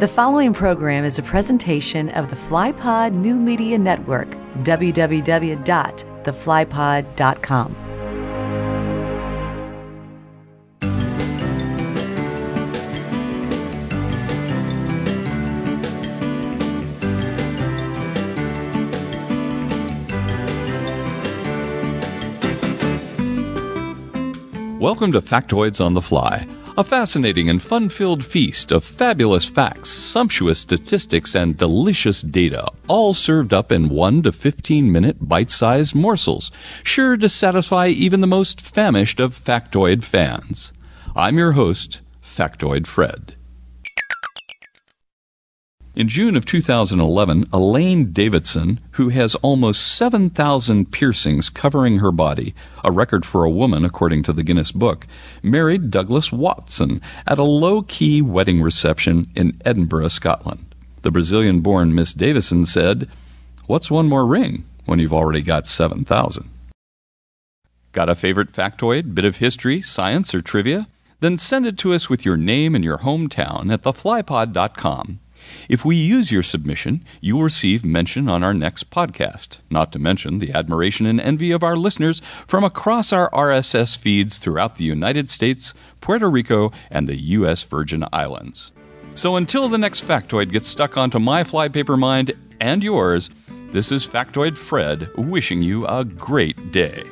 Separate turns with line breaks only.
The following program is a presentation of the FlyPod New Media Network, www.theflypod.com.
Welcome to Factoids on the Fly, a fascinating and fun-filled feast of fabulous facts, sumptuous statistics, and delicious data, all served up in 1 to 15-minute bite-sized morsels, sure to satisfy even the most famished of factoid fans. I'm your host, Factoid Fred. In June of 2011, Elaine Davidson, who has almost 7,000 piercings covering her body, a record for a woman according to the Guinness Book, married Douglas Watson at a low-key wedding reception in Edinburgh, Scotland. The Brazilian-born Miss Davidson said, "What's one more ring when you've already got 7,000? Got a favorite factoid, bit of history, science, or trivia? Then send it to us with your name and your hometown at theflypod.com. If we use your submission, you will receive mention on our next podcast, not to mention the admiration and envy of our listeners from across our RSS feeds throughout the United States, Puerto Rico, and the U.S. Virgin Islands. So until the next factoid gets stuck onto my flypaper mind and yours, this is Factoid Fred wishing you a great day.